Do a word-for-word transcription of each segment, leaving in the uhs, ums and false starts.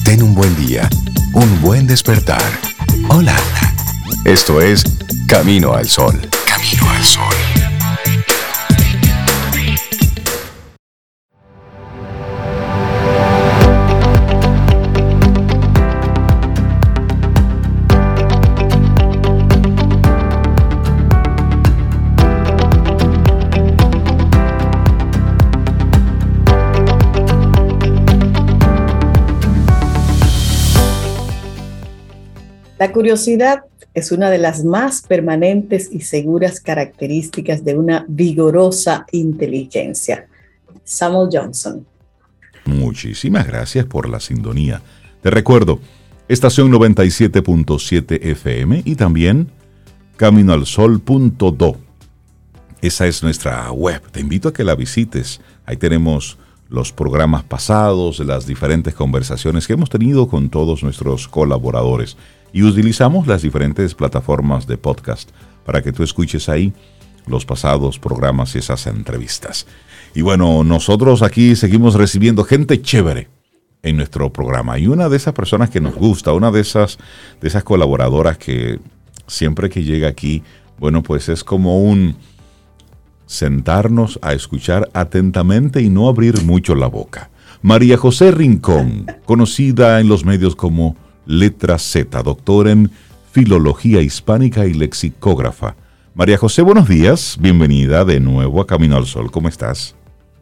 Ten un buen día, un buen despertar. Hola. Esto es Camino al Sol. Camino al Sol. La curiosidad es una de las más permanentes y seguras características de una vigorosa inteligencia. Samuel Johnson. Muchísimas gracias por la sintonía. Te recuerdo, estación noventa y siete punto siete F M y también camino al sol punto do. Esa es nuestra web. Te invito a que la visites. Ahí tenemos los programas pasados, las diferentes conversaciones que hemos tenido con todos nuestros colaboradores. Y utilizamos las diferentes plataformas de podcast para que tú escuches ahí los pasados programas y esas entrevistas. Y bueno, nosotros aquí seguimos recibiendo gente chévere en nuestro programa. Y una de esas personas que nos gusta, una de esas, de esas colaboradoras que siempre que llega aquí, bueno, pues es como un sentarnos a escuchar atentamente y no abrir mucho la boca. María José Rincón, conocida en los medios como Letra Z, doctora en Filología Hispánica y lexicógrafa. María José, buenos días. Bienvenida de nuevo a Camino al Sol. ¿Cómo estás?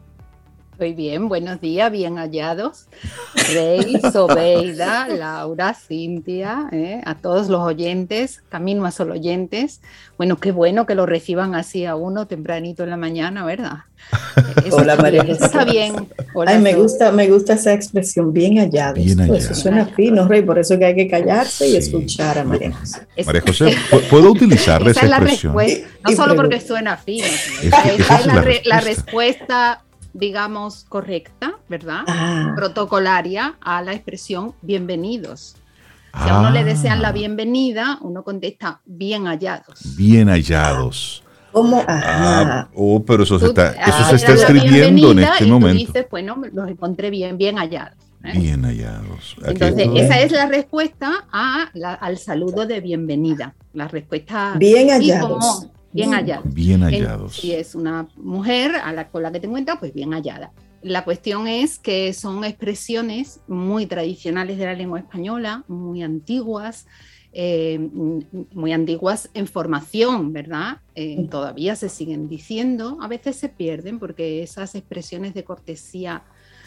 Muy bien, buenos días, bien hallados. Rey, Sobeida, Laura, Cintia, eh, a todos los oyentes, Camino a Sol oyentes. Bueno, qué bueno que lo reciban así a uno tempranito en la mañana, ¿verdad? Eso Hola, María José. Está bien. Hola, Ay, me gusta, me gusta esa expresión, bien hallados. Bien hallados. Eso suena fino, Rey, por eso que hay que callarse y sí. escuchar a María José. María José, ¿puedo utilizar esa, esa expresión? No y, solo porque suena fino, sino esa, esa, esa es la, la, respuesta. la respuesta, digamos, correcta, ¿verdad? Ah. Protocolaria a la expresión bienvenidos. Si ah. a uno le desean la bienvenida, uno contesta bien hallados. Bien hallados. ¿Cómo? Ah, oh, pero eso se está, eso ah, se está escribiendo en este y momento. Tú dices, bueno, los encontré bien, bien hallados. ¿eh? Bien hallados. Aquí Entonces, estoy. Esa es la respuesta a la, al saludo de bienvenida. La respuesta. Bien hallados. Como, bien hallados. Bien hallados. Si es una mujer a la, con la que te encuentras, pues bien hallada. La cuestión es que son expresiones muy tradicionales de la lengua española, muy antiguas. Eh, muy antiguas en formación, ¿verdad? Eh, todavía se siguen diciendo, a veces se pierden porque esas expresiones de cortesía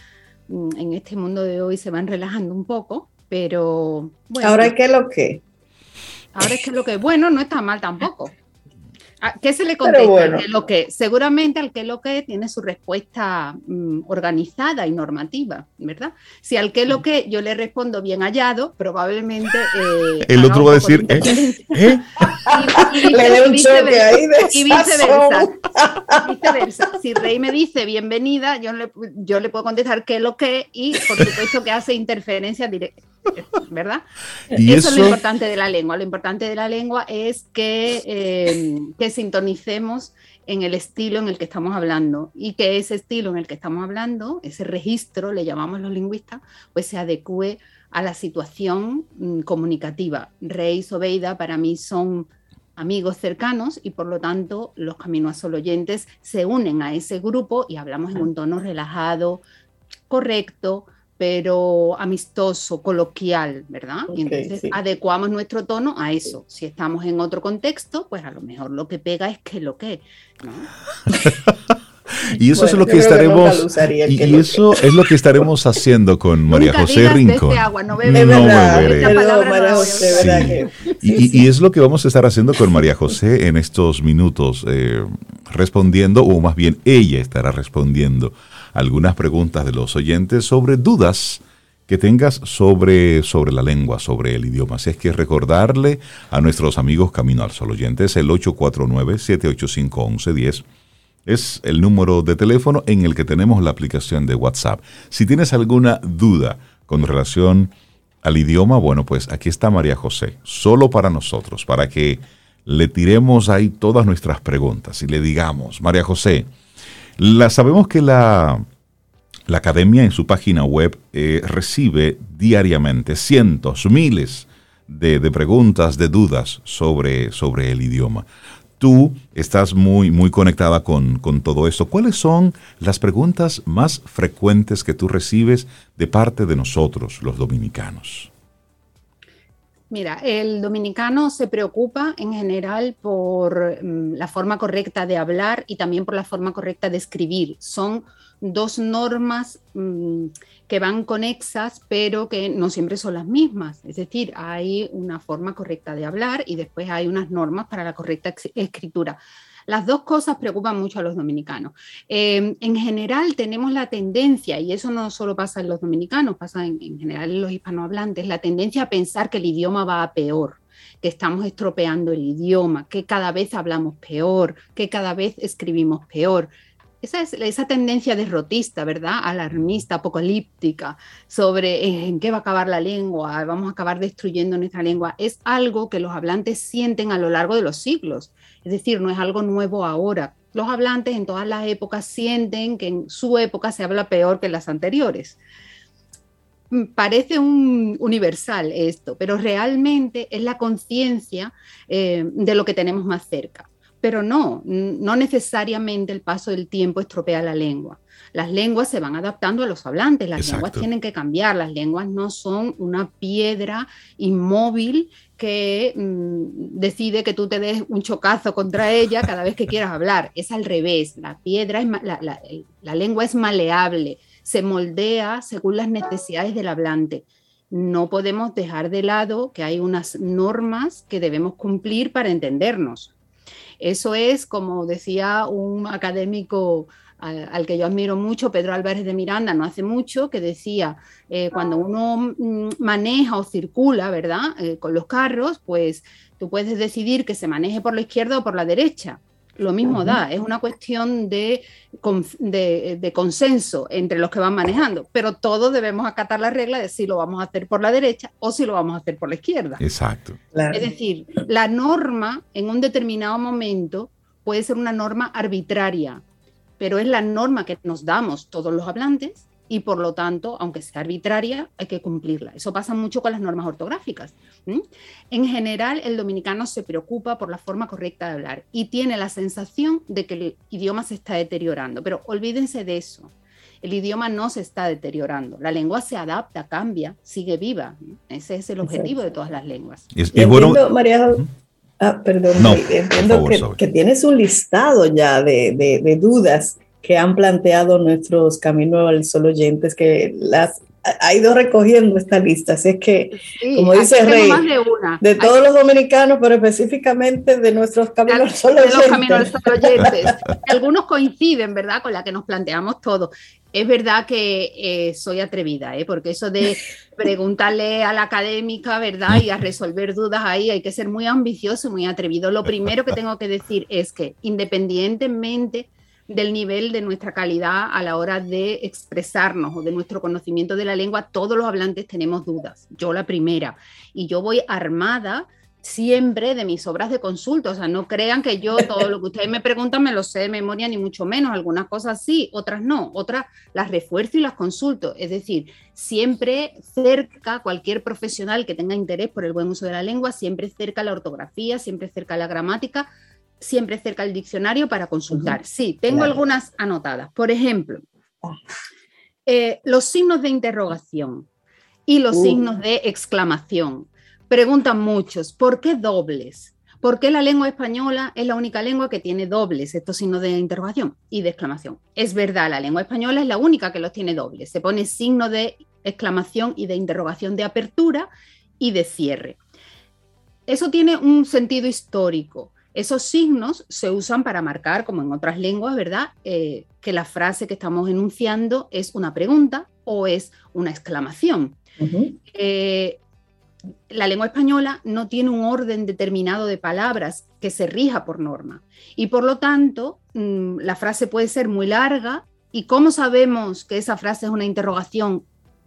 en este mundo de hoy se van relajando un poco, pero bueno. ¿Ahora qué es lo que? Ahora es que lo que, bueno, no está mal tampoco. ¿Qué se le contesta? Bueno. Al que lo que, seguramente al que lo que tiene su respuesta mm, organizada y normativa, ¿verdad? Si al que lo que yo le respondo bien hallado, probablemente eh, el otro va a decir ¿eh? ¿Eh? Y, y, y, le dé un choque ahí de y viceversa. viceversa. Si Rey me dice bienvenida, yo le, yo le puedo contestar qué lo que y por supuesto que hace interferencias directas. ¿Verdad? ¿Y eso, eso es lo eso? importante de la lengua. Lo importante de la lengua es que, eh, que sintonicemos en el estilo en el que estamos hablando y que ese estilo en el que estamos hablando, ese registro, le llamamos los lingüistas, pues se adecue a la situación mm, comunicativa. Rey y Sobeida para mí son amigos cercanos y por lo tanto los Camino a Sol oyentes se unen a ese grupo y hablamos en un tono relajado, correcto, pero amistoso, coloquial, ¿verdad? Okay, y entonces sí. adecuamos nuestro tono a eso. Si estamos en otro contexto, pues a lo mejor lo que pega es que lo que, ¿no? Y eso bueno, es lo que que estaremos y, y eso es lo que estaremos haciendo con María nunca José Rincón. Este agua, no bebe, no verdad, beberé. Perdón, María José, sí. ¿verdad que? Sí, y, sí. y es lo que vamos a estar haciendo con María José en estos minutos, eh, respondiendo, o más bien ella estará respondiendo algunas preguntas de los oyentes sobre dudas que tengas sobre, sobre la lengua, sobre el idioma. Así es que recordarle a nuestros amigos Camino al Sol oyentes el ocho cuatro nueve, siete ocho cinco, uno uno uno cero. Es el número de teléfono en el que tenemos la aplicación de WhatsApp. Si tienes alguna duda con relación al idioma, bueno, pues aquí está María José, solo para nosotros, para que le tiremos ahí todas nuestras preguntas y le digamos, María José, la, sabemos que la, La academia en su página web eh, recibe diariamente cientos, miles de, de preguntas, de dudas sobre, sobre el idioma. Tú estás muy, muy conectada con, con todo esto. ¿Cuáles son las preguntas más frecuentes que tú recibes de parte de nosotros, los dominicanos? Mira, el dominicano se preocupa en general por um, la forma correcta de hablar y también por la forma correcta de escribir. Son dos normas um, que van conexas, pero que no siempre son las mismas. Es decir, hay una forma correcta de hablar y después hay unas normas para la correcta escritura. Las dos cosas preocupan mucho a los dominicanos. Eh, en general tenemos la tendencia, y eso no solo pasa en los dominicanos, pasa en, en general en los hispanohablantes, la tendencia a pensar que el idioma va a peor, que estamos estropeando el idioma, que cada vez hablamos peor, que cada vez escribimos peor. Esa es esa tendencia derrotista, ¿verdad? Alarmista, apocalíptica, sobre en qué va a acabar la lengua, vamos a acabar destruyendo nuestra lengua. Es algo que los hablantes sienten a lo largo de los siglos. Es decir, no es algo nuevo ahora. Los hablantes en todas las épocas sienten que en su época se habla peor que en las anteriores. Parece un universal esto, pero realmente es la conciencia eh, de lo que tenemos más cerca. Pero no, no necesariamente el paso del tiempo estropea la lengua. Las lenguas se van adaptando a los hablantes, las Exacto. lenguas tienen que cambiar, las lenguas no son una piedra inmóvil que mmm, decide que tú te des un chocazo contra ella cada vez que quieras hablar. Es al revés, la piedra es la, la, la lengua es maleable, se moldea según las necesidades del hablante. No podemos dejar de lado que hay unas normas que debemos cumplir para entendernos. Eso es, como decía un académico al, al que yo admiro mucho, Pedro Álvarez de Miranda, no hace mucho, que decía, eh, cuando uno mm, maneja o circula, ¿verdad?, eh, con los carros, pues tú puedes decidir que se maneje por la izquierda o por la derecha. Lo mismo uh-huh. da, es una cuestión de, de, de consenso entre los que van manejando, pero todos debemos acatar la regla de si lo vamos a hacer por la derecha o si lo vamos a hacer por la izquierda. Exacto. Claro. Es decir, la norma en un determinado momento puede ser una norma arbitraria, pero es la norma que nos damos todos los hablantes y por lo tanto, aunque sea arbitraria, hay que cumplirla. Eso pasa mucho con las normas ortográficas. ¿Mm? En general, el dominicano se preocupa por la forma correcta de hablar y tiene la sensación de que el idioma se está deteriorando, pero olvídense de eso. El idioma no se está deteriorando, la lengua se adapta, cambia, sigue viva. Ese es el objetivo Exacto. de todas las lenguas. Es, es entiendo, bueno... María, ah, perdón, no, entiendo favor, que, que tienes un listado ya de, de, de dudas que han planteado nuestros Camino al Sol oyentes, que las ha ido recogiendo esta lista, así es que, sí, como dice Rey, más de, una. de todos Hay... los dominicanos, pero específicamente de nuestros Camino al Sol oyentes. De los Camino al Sol oyentes. Algunos coinciden, ¿verdad?, con la que nos planteamos todos. Es verdad que eh, soy atrevida, ¿eh? Porque eso de preguntarle a la académica, ¿verdad?, y a resolver dudas ahí, hay que ser muy ambicioso y muy atrevido. Lo primero que tengo que decir es que, independientemente del nivel de nuestra calidad a la hora de expresarnos o de nuestro conocimiento de la lengua, todos los hablantes tenemos dudas, yo la primera, y yo voy armada siempre de mis obras de consulta, o sea, no crean que yo todo lo que ustedes me preguntan me lo sé de memoria, ni mucho menos, algunas cosas sí, otras no, otras las refuerzo y las consulto, es decir, siempre cerca cualquier profesional que tenga interés por el buen uso de la lengua, siempre cerca la ortografía, siempre cerca la gramática, siempre cerca el diccionario para consultar. Uh-huh. Sí, tengo claro. algunas anotadas. Por ejemplo, eh, los signos de interrogación y los uh. signos de exclamación. Preguntan muchos, ¿por qué dobles? ¿Por qué la lengua española es la única lengua que tiene dobles estos signos de interrogación y de exclamación? Es verdad, la lengua española es la única que los tiene dobles. Se pone signo de exclamación y de interrogación de apertura y de cierre. Eso tiene un sentido histórico. Esos signos se usan para marcar, como en otras lenguas, ¿verdad?, eh, que la frase que estamos enunciando es una pregunta o es una exclamación. Uh-huh. Eh, la lengua española no tiene un orden determinado de palabras que se rija por norma y por lo tanto mmm, la frase puede ser muy larga. ¿Y cómo sabemos que esa frase es una interrogación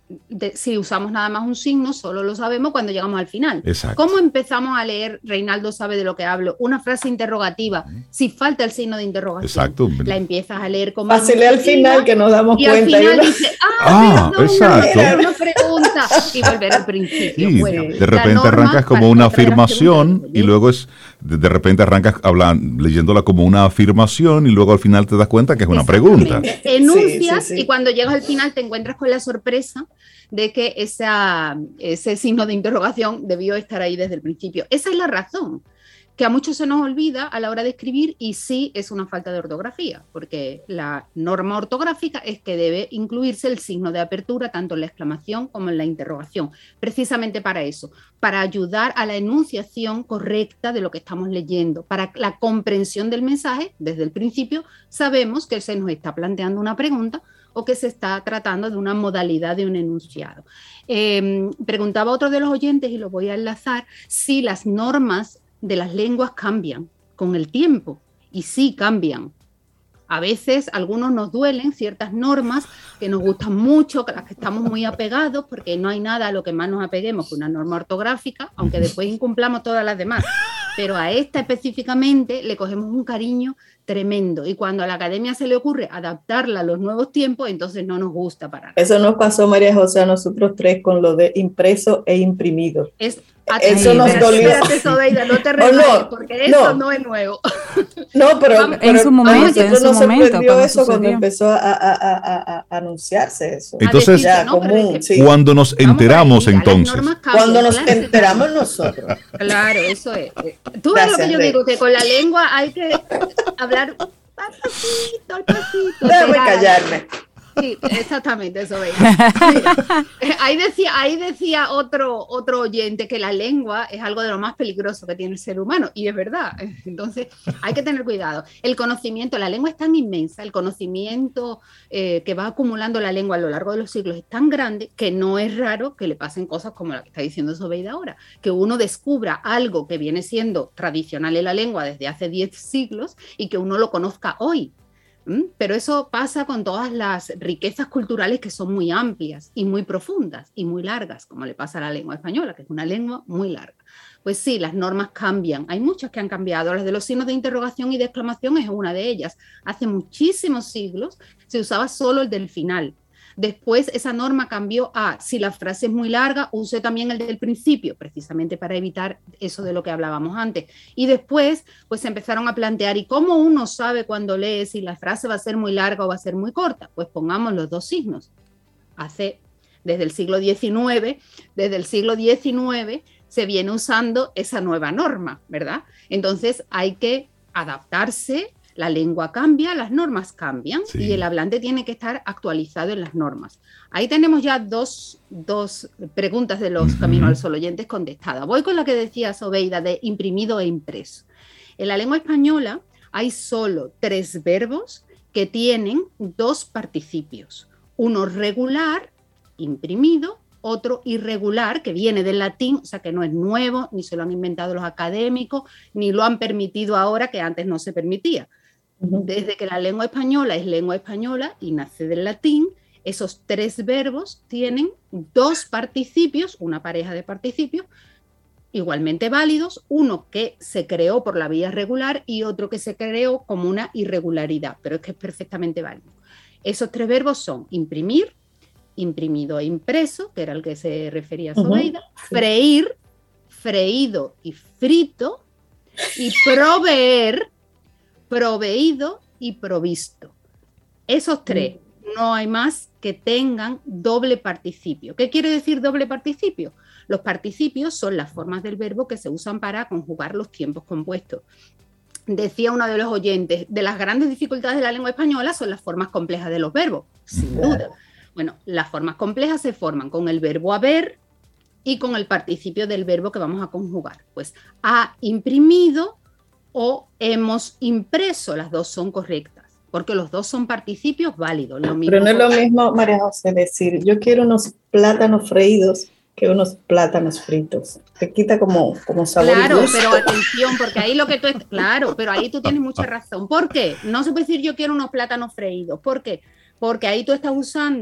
de, si usamos nada más un signo, solo lo sabemos cuando llegamos al final. Exacto. ¿Cómo empezamos a leer, Reinaldo sabe de lo que hablo, una frase interrogativa, si falta el signo de interrogación? Exacto. La empiezas a leer como Fácil al final que nos damos y cuenta. Y al final ¿no? dice, ah, Ah, perdón, exacto. era una pregunta, y volver al principio. Sí, Bueno, de repente la norma arrancas como para una traer afirmación preguntas, y luego es de, de repente arrancas hablan, leyéndola como una afirmación y luego al final te das cuenta que es una pregunta. Enuncias Sí, sí, sí. y cuando llegas al final te encuentras con la sorpresa de que esa, ese signo de interrogación debió estar ahí desde el principio. Esa es la razón, que a muchos se nos olvida a la hora de escribir, y sí es una falta de ortografía, porque la norma ortográfica es que debe incluirse el signo de apertura tanto en la exclamación como en la interrogación, precisamente para eso, para ayudar a la enunciación correcta de lo que estamos leyendo, para la comprensión del mensaje. Desde el principio sabemos que se nos está planteando una pregunta o que se está tratando de una modalidad de un enunciado. Eh, preguntaba otro de los oyentes, y lo voy a enlazar, si las normas de las lenguas cambian con el tiempo, y sí cambian. A veces a algunos nos duelen ciertas normas que nos gustan mucho, que las que estamos muy apegados, porque no hay nada a lo que más nos apeguemos que una norma ortográfica, aunque después incumplamos todas las demás. Pero a esta específicamente le cogemos un cariño tremendo, y cuando a la academia se le ocurre adaptarla a los nuevos tiempos, entonces no nos gusta para nada. Eso nos pasó, María José, a nosotros tres con lo de impreso e imprimido. Es, Eso Ay, nos espérate, dolió. espérate, Sobeida, no te Oh, reíes, no, porque eso no. no es nuevo. No, pero, Vamos, pero en su momento, a nosotros en su nos momento, sorprendió cuando eso cuando sucedió. empezó a, a, a, a, a anunciarse eso. Entonces, ya, no, pero común, es que- sí. Cuando nos Vamos por enteramos ahí, ya, las entonces, normas cambian, Cuando nos claro que enteramos cambian. nosotros. Claro, eso es. Tú ves lo que Gracias, yo Rey. digo, que con la lengua hay que hablar al pasito, al pasito. Déjame esperar. callarme. Sí, exactamente, eso veis. Ahí decía, ahí decía otro, otro oyente que la lengua es algo de lo más peligroso que tiene el ser humano, y es verdad. Entonces hay que tener cuidado. El conocimiento, la lengua es tan inmensa, el conocimiento eh, que va acumulando la lengua a lo largo de los siglos es tan grande que no es raro que le pasen cosas como la que está diciendo Sobeida ahora, que uno descubra algo que viene siendo tradicional en la lengua desde hace diez siglos y que uno lo conozca hoy. Pero eso pasa con todas las riquezas culturales que son muy amplias y muy profundas y muy largas, como le pasa a la lengua española, que es una lengua muy larga. Pues sí, las normas cambian. Hay muchas que han cambiado. Las de los signos de interrogación y de exclamación es una de ellas. Hace muchísimos siglos se usaba solo el del final. Después esa norma cambió a, si la frase es muy larga, use también el del principio, precisamente para evitar eso de lo que hablábamos antes. Y después pues se empezaron a plantear, ¿y cómo uno sabe cuando lee si la frase va a ser muy larga o va a ser muy corta? Pues pongamos los dos signos. Hace, desde el siglo diecinueve, desde el siglo diecinueve se viene usando esa nueva norma, ¿verdad? Entonces hay que adaptarse. La lengua cambia, las normas cambian, sí, y el hablante tiene que estar actualizado en las normas. Ahí tenemos ya dos, dos preguntas de los uh-huh. Camino al Sol oyentes contestadas. Voy con la que decía Sobeida de imprimido e impreso. En la lengua española hay solo tres verbos que tienen dos participios. Uno regular, imprimido, otro irregular, que viene del latín, o sea que no es nuevo, ni se lo han inventado los académicos, ni lo han permitido ahora, que antes no se permitía. Desde que la lengua española es lengua española y nace del latín, esos tres verbos tienen dos participios, una pareja de participios, igualmente válidos, uno que se creó por la vía regular y otro que se creó como una irregularidad, pero es que es perfectamente válido. Esos tres verbos son imprimir, imprimido e impreso, que era el que se refería a Sobeida, uh-huh. freír, freído y frito, y proveer, proveído y provisto. Esos tres, no hay más que tengan doble participio. ¿Qué quiere decir doble participio? Los participios son las formas del verbo que se usan para conjugar los tiempos compuestos. Decía uno de los oyentes, de las grandes dificultades de la lengua española son las formas complejas de los verbos, sin duda. Bueno, las formas complejas se forman con el verbo haber y con el participio del verbo que vamos a conjugar. Pues ha imprimido o hemos impreso, las dos son correctas, porque los dos son participios válidos. Lo mismo. Pero no es lo mismo, María José, decir, yo quiero unos plátanos freídos que unos plátanos fritos. Te quita como, como sabor. Claro, y gusto. pero atención, porque ahí lo que tú... Es, claro, pero ahí tú tienes mucha razón. ¿Por qué? No se puede decir yo quiero unos plátanos freídos. ¿Por qué? Porque ahí tú estás usando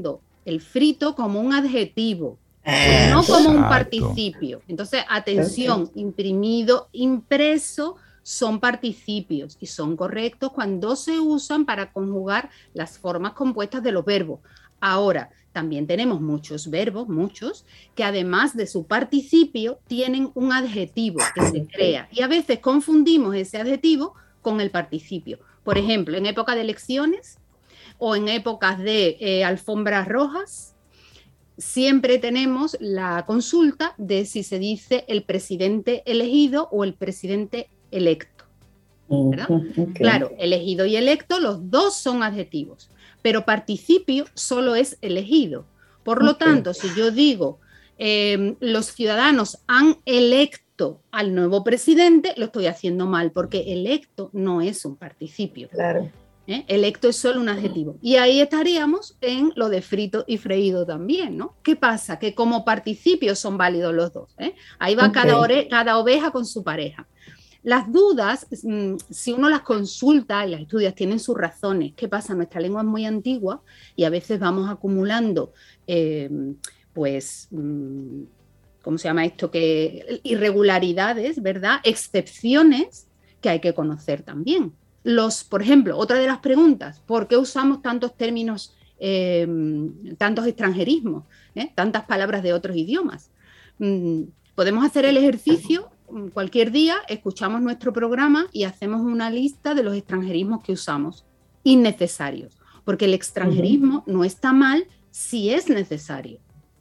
el frito como un adjetivo, no como un Exacto. participio. Entonces, atención, imprimido, impreso son participios y son correctos cuando se usan para conjugar las formas compuestas de los verbos. Ahora, también tenemos muchos verbos, muchos, que además de su participio tienen un adjetivo que se crea y a veces confundimos ese adjetivo con el participio. Por ejemplo, en época de elecciones o en épocas de eh, alfombras rojas, siempre tenemos la consulta de si se dice el presidente elegido o el presidente electo, ¿verdad? Okay. Claro, elegido y electo, los dos son adjetivos, pero participio solo es elegido. Por lo Okay. tanto, si yo digo eh, los ciudadanos han electo al nuevo presidente, lo estoy haciendo mal, porque electo no es un participio. Claro. ¿Eh? Electo es solo un adjetivo. Y ahí estaríamos en lo de frito y freído también, ¿no? ¿Qué pasa? Que como participios son válidos los dos, ¿eh? Ahí va Okay. cada, ore- cada oveja con su pareja. Las dudas, mmm, si uno las consulta y las estudia, tienen sus razones. ¿Qué pasa? Nuestra lengua es muy antigua y a veces vamos acumulando, eh, pues, mmm, ¿cómo se llama esto? Que irregularidades, ¿verdad? Excepciones que hay que conocer también. Los, por ejemplo, otra de las preguntas, ¿por qué usamos tantos términos, eh, tantos extranjerismos, eh, tantas palabras de otros idiomas? Mm, podemos hacer el ejercicio cualquier día, escuchamos nuestro programa y hacemos una lista de los extranjerismos que usamos, innecesarios, porque el extranjerismo uh-huh. no está mal si es necesario.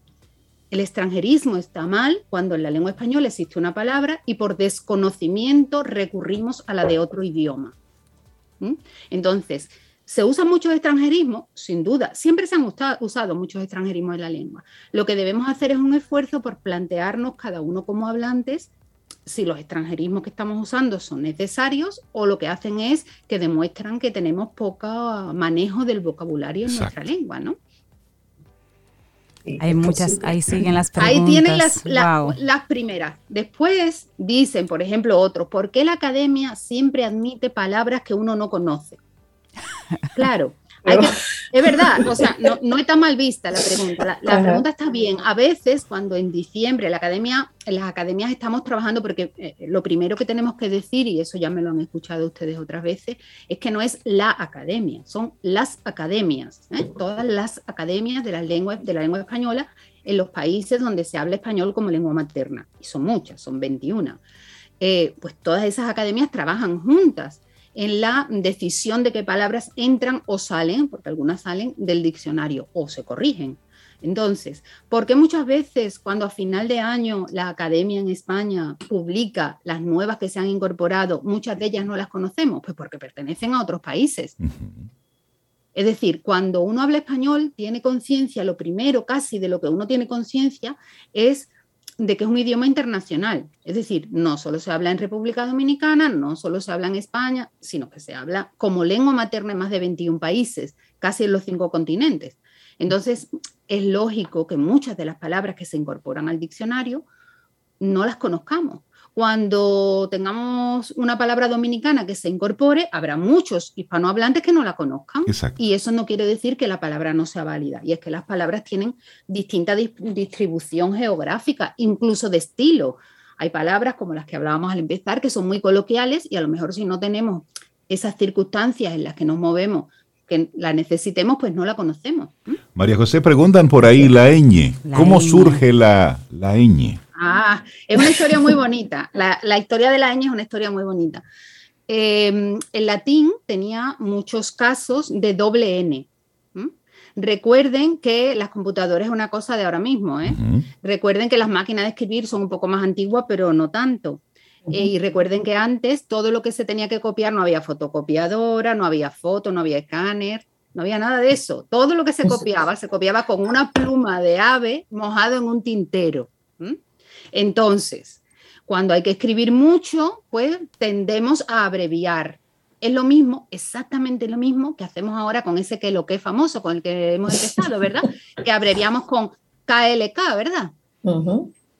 El extranjerismo está mal cuando en la lengua española existe una palabra y por desconocimiento recurrimos a la de otro idioma. ¿Mm? Entonces, ¿se usan muchos extranjerismos? Sin duda, siempre se han usado, usado muchos extranjerismos en la lengua. Lo que debemos hacer es un esfuerzo por plantearnos cada uno como hablantes si los extranjerismos que estamos usando son necesarios o lo que hacen es que demuestran que tenemos poco manejo del vocabulario en Exacto. nuestra lengua, ¿no? Hay muchas, ahí siguen las preguntas. Ahí tienen las, la, wow. las primeras. Después dicen, por ejemplo, otros, ¿por qué la academia siempre admite palabras que uno no conoce? Claro, hay que, es verdad, o sea, no, no está mal vista la pregunta. La, la pregunta está bien. A veces, cuando en diciembre la academia, en las academias estamos trabajando, porque eh, lo primero que tenemos que decir, y eso ya me lo han escuchado ustedes otras veces, es que no es la academia, son las academias, ¿eh? Todas las academias de la lengua, de la lengua española en los países donde se habla español como lengua materna. Y son muchas, son veintiuna. Eh, pues todas esas academias trabajan juntas en la decisión de qué palabras entran o salen, porque algunas salen del diccionario o se corrigen. Entonces, ¿por qué muchas veces cuando a final de año la academia en España publica las nuevas que se han incorporado, muchas de ellas no las conocemos? Pues porque pertenecen a otros países. Uh-huh. Es decir, cuando uno habla español, tiene conciencia, lo primero casi de lo que uno tiene conciencia es de que es un idioma internacional, es decir, no solo se habla en República Dominicana, no solo se habla en España, sino que se habla como lengua materna en más de veintiún países, casi en los cinco continentes. Entonces, es lógico que muchas de las palabras que se incorporan al diccionario no las conozcamos. Cuando tengamos una palabra dominicana que se incorpore, habrá muchos hispanohablantes que no la conozcan. Exacto. Y eso no quiere decir que la palabra no sea válida. Y es que las palabras tienen distinta di- distribución geográfica, incluso de estilo. Hay palabras como las que hablábamos al empezar que son muy coloquiales y a lo mejor si no tenemos esas circunstancias en las que nos movemos, que la necesitemos, pues no la conocemos. ¿Mm? María José, preguntan por ahí la ñ. La ¿Cómo ñ. surge la, la ñ? Ah, es una historia muy bonita. La, la historia de la ñ es una historia muy bonita. Eh, el latín tenía muchos casos de doble N. ¿Mm? Recuerden que las computadoras es una cosa de ahora mismo. ¿eh? Uh-huh. Recuerden que las máquinas de escribir son un poco más antiguas, pero no tanto. Uh-huh. Eh, y recuerden que antes todo lo que se tenía que copiar no había fotocopiadora, no había foto, no había escáner. No había nada de eso. Todo lo que se copiaba, se copiaba con una pluma de ave mojado en un tintero. ¿Mm? Entonces, cuando hay que escribir mucho, pues tendemos a abreviar. Es lo mismo, exactamente lo mismo que hacemos ahora con ese que lo que es famoso, con el que hemos empezado, ¿verdad? Que abreviamos con K L K, ¿verdad? Uh-huh.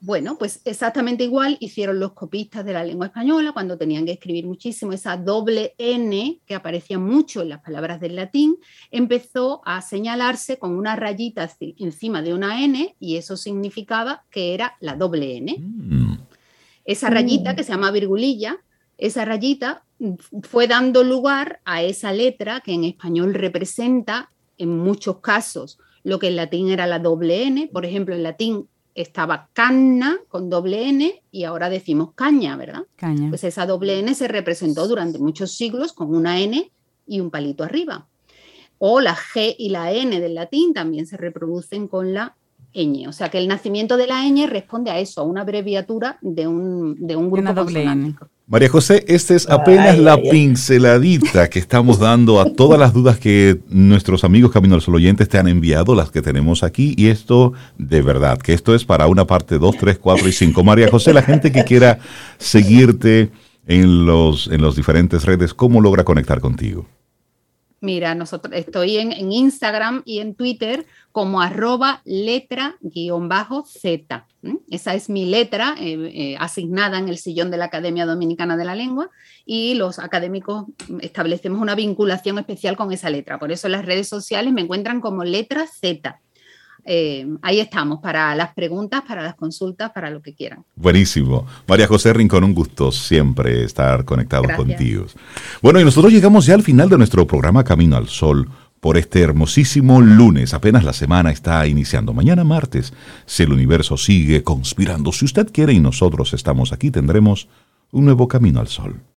Bueno, pues exactamente igual hicieron los copistas de la lengua española cuando tenían que escribir muchísimo. Esa doble N, que aparecía mucho en las palabras del latín, empezó a señalarse con una rayita encima de una N y eso significaba que era la doble N. Mm. Esa rayita, que se llama virgulilla, esa rayita fue dando lugar a esa letra que en español representa en muchos casos lo que en latín era la doble N. Por ejemplo, en latín estaba canna con doble N y ahora decimos caña, ¿verdad? Caña. Pues esa doble N se representó durante muchos siglos con una N y un palito arriba. O la G y la N del latín también se reproducen con la ñ. O sea que el nacimiento de la ñ responde a eso, a una abreviatura de un, de un grupo consonántico. María José, esta es apenas ay, la ay, pinceladita ay. que estamos dando a todas las dudas que nuestros amigos Camino al Sol oyentes te han enviado, las que tenemos aquí, y esto de verdad, que esto es para una parte dos, tres, cuatro y cinco. María José, la gente que quiera seguirte en los, en los diferentes redes, ¿cómo logra conectar contigo? Mira, nosotros estoy en, en Instagram y en Twitter como arroba letra guión bajo Z. ¿Mm? Esa es mi letra eh, eh, asignada en el sillón de la Academia Dominicana de la Lengua y los académicos establecemos una vinculación especial con esa letra. Por eso en las redes sociales me encuentran como letra Z. Eh, ahí estamos para las preguntas, para las consultas, para lo que quieran. Buenísimo. María José Rincón, un gusto siempre estar conectados Gracias. contigo. Bueno, y nosotros llegamos ya al final de nuestro programa Camino al Sol por este hermosísimo lunes. Apenas la semana está iniciando. Mañana martes, si el universo sigue conspirando, si usted quiere y nosotros estamos aquí, tendremos un nuevo Camino al Sol.